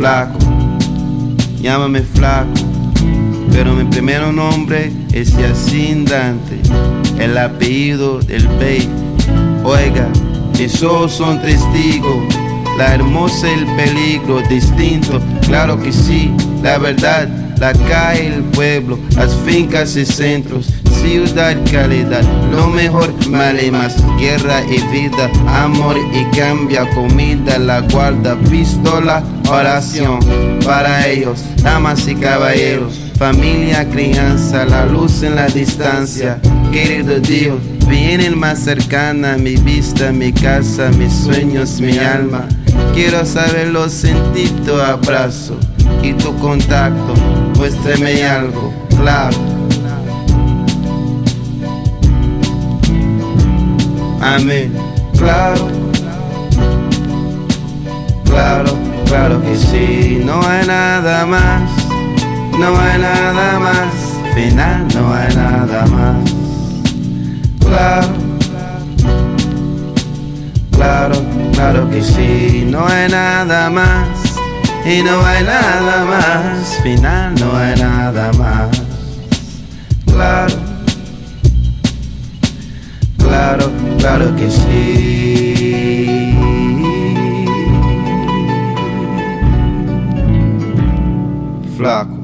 flaco, llámame flaco, pero mi primer nombre es Yacine Dante, el apellido del Bey. Oiga, mis ojos son testigos, la hermosa y el peligro distinto, claro que sí, la verdad, la calle, el pueblo, las fincas y centros, ciudad, calidad, lo mejor, mal y más, guerra y vida, amor y cambia, comida, la guarda, pistola, oración, para ellos, damas y caballeros, familia, crianza, la luz en la distancia, querido Dios, vienen más cercana mi vista, mi casa, mis sueños, mi alma, quiero saberlo, sentir tu abrazo y tu contacto, muéstrame algo, claro. Amén, claro, claro, claro que sí. No hay nada más, no hay nada más, final no hay nada más. Claro, claro, claro que sí. No hay nada más y no hay nada más, final no hay nada más. Claro, claro, claro que sí. Flaco.